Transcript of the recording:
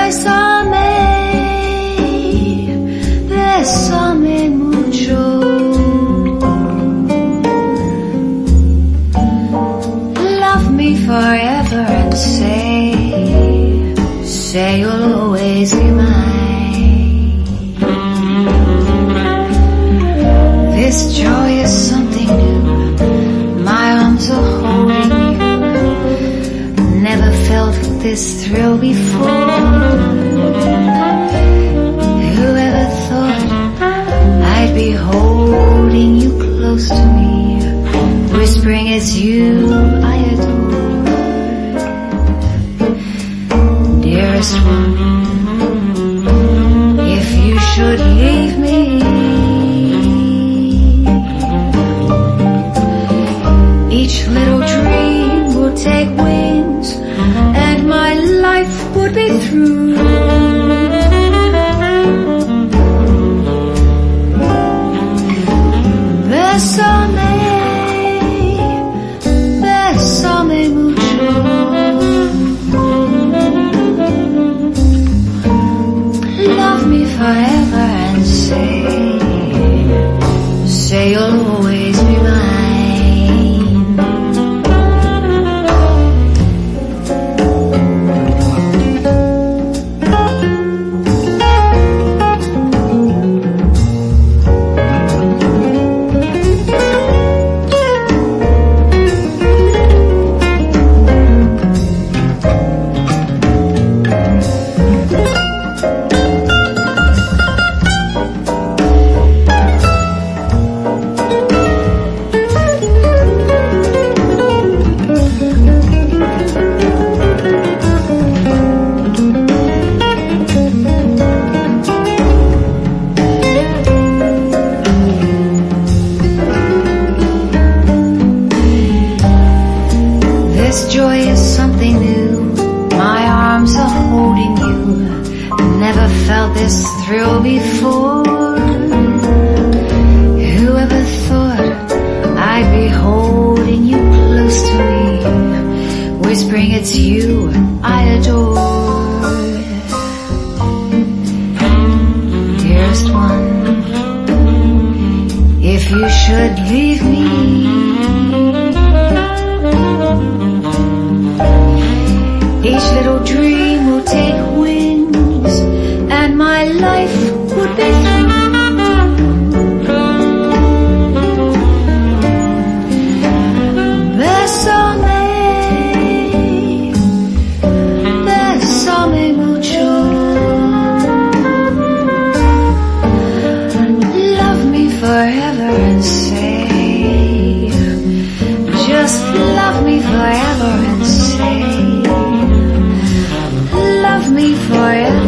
bésame mucho. Love me forever and say you'll always be mine. This joy is something new, my arms are holding you. Never felt this thrill before. Whoever thought I'd be holding you close to me, whispering it's you I adore. Dearest one, if you should leave me, each little dream will take wings and my life would be through. Bésame, bésame mucho. Love me forever and say you'll always be mine. This joy is something new, my arms are holding you. Never felt this thrill before. Whoever thought I'd be holding you close to me, whispering it's you I adore. Dearest one, if you should leave me, each little dream will take wings and my life would be through. Bésame, bésame mucho. Love me forever and just love me forever and love me forever.